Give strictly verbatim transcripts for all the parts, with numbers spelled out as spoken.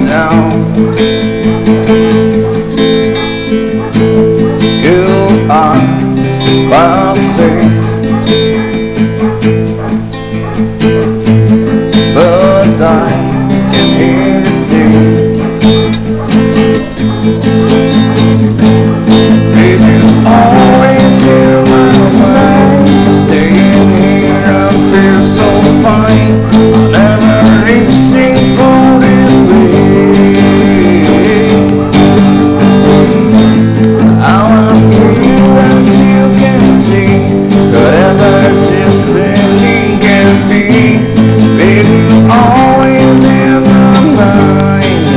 down. You are quite safe, but I am here to stay. Baby, always in my mind, staying here I feel so fine. I'll never reach simple this way. How I feel that you can see, whatever this feeling can be. Baby, always in my mind.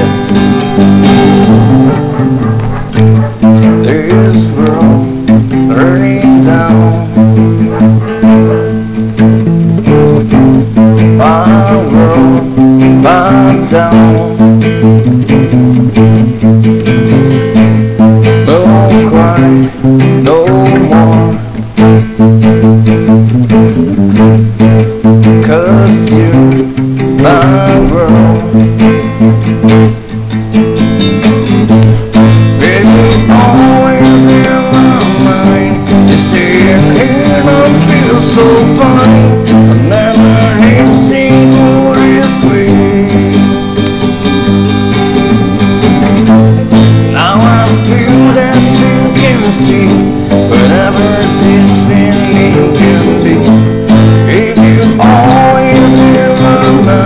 This world burning down, my world burned down. Don't cry no more, 'cause you my world. Baby, always in my mind, just staying here and feel so fine. I never ain't seen you this way. Now I feel that you can see, whatever this feeling can be. Baby, always in my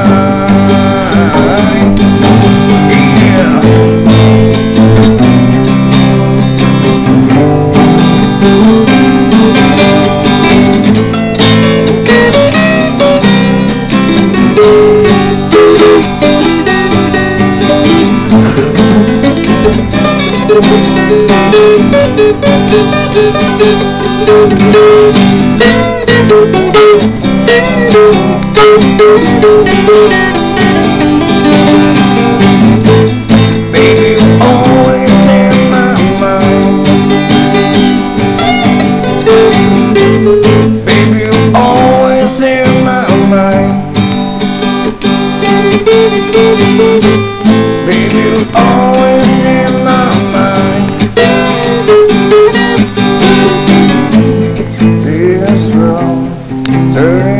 mind. Yeah. Baby, always in my mind. Baby, always in my mind. Baby, always in my mind. This world turning